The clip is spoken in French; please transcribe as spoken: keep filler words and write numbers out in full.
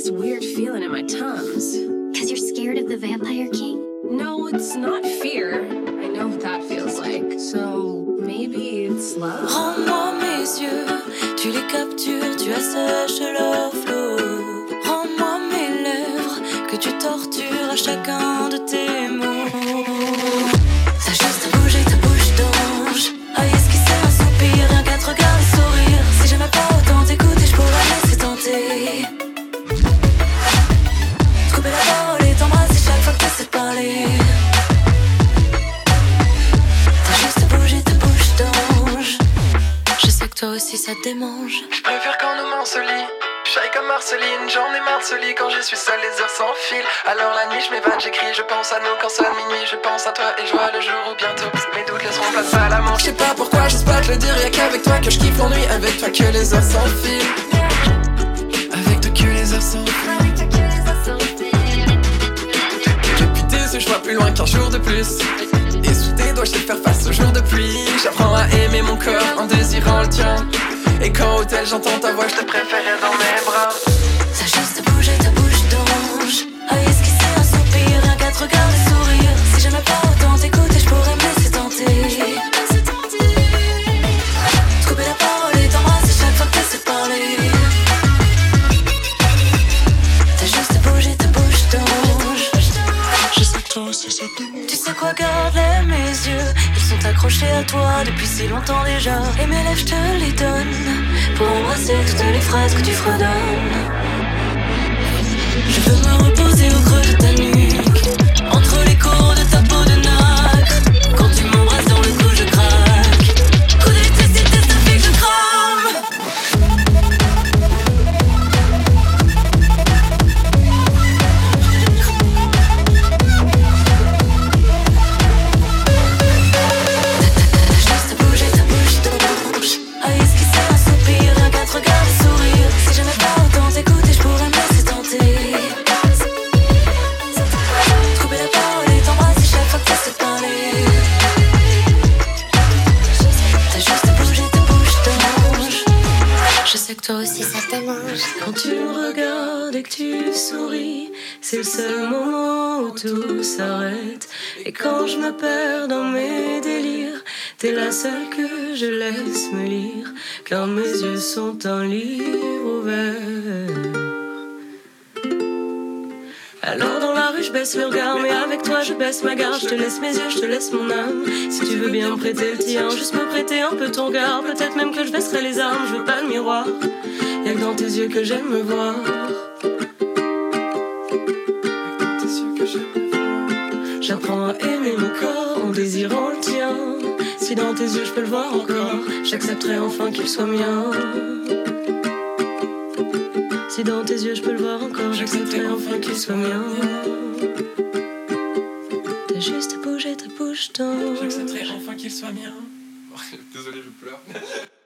this weird feeling in my Tums. Cause you're scared of the Vampire King? No, it's not fear. I know what that feels like. So maybe it's love. Rends-moi mes yeux, tu les captures, tu assèches leur flot. Rends-moi mes lèvres, que tu tortures à chacun de tes mots. T'as juste bougé ta bouche d'ange, à esquisser un soupir, un qu'à te regarder sourire. Si j'aimais pas autant t'écouter, je pourrais laisser tenter. Te couper la parole et t'embrasser chaque fois que t'essaies de parler. T'as juste bougé ta bouche d'ange. Je sais que toi aussi ça te démange. Je préfère quand nos mains se lient. Shy comme Marceline, j'en ai marre de ce lit. Quand je suis seule, les heures s'enfilent. Alors la nuit, je m'évade, j'écris, je pense à nous. Quand sonne minuit, je pense à toi et je vois le jour où bientôt mes doutes laisseront place à l'amour. Je sais pas pourquoi, j'ose pas te le dire. Y'a qu'avec toi que je kiffe l'ennui. Avec toi que les heures s'enfilent. Avec toi que les heures s'enfilent. Depuis tes yeux, je vois plus loin qu'un jour de plus. Et sous tes doigts, je sais faire face aux jours de pluie. J'apprends à aimer mon corps en désirant le tien. Et quand au tel j'entends ta voix, je te préférais dans mes bras. T'as juste bougé ta bouche d'ange, à esquisser un soupir, un qu'à te regarder sourire. Si j'aimais pas autant t'écouter, je pourrais me laisser tenter. Te couper la parole et t'embrasser chaque fois que t'essaies de parler. T'as juste bougé ta bouche d'ange. Je sais que toi aussi ça te démange. Tu sais quoi, garde-les mes yeux. Ils sont accrochés à toi depuis si longtemps déjà. Et mes lèvres je te les donne pour embrasser toutes les phrases que tu fredonnes. Je veux me reposer au creux de ta nuque, entre les cours de ta peau de nacre. Quand tu m'embrasses dans le cou je craque. Coup d'électricité ça fait que je crame. Juste bouger ta bouche d'ange, à esquisser un soupir, un qu'à te regarder sourire. Si j'aimais pas autant t'écouter, je pourrais me laisser tenter. Te couper la parole et t'embrasser chaque fois que t'essaies de parler. T'as juste bougé ta bouche d'ange. Je sais que toi aussi ça te démange. Quand tu me regardes et que tu souris, c'est le seul moment où tout s'arrête. Et quand je me perds dans mes délires, t'es la seule que je laisse me lire. Car mes yeux sont un livre ouvert. Alors dans la rue je baisse le regard, mais avec toi je baisse ma garde. Je te laisse mes yeux, je te laisse mon âme. Si tu veux bien me prêter le tien, juste me prêter un peu ton regard. Peut-être même que je baisserai les armes, je veux pas le miroir. Y'a que dans tes yeux que j'aime me voir. J'apprends à aimer mon corps en désirant le tien. Si dans tes yeux je peux le voir encore, j'accepterai enfin qu'il soit mien. Si dans tes yeux je peux le voir encore, j'accepterai enfin qu'il soit mien. T'as juste bougé ta bouche d'ange. J'accepterai enfin qu'il soit mien. Désolé, je pleure.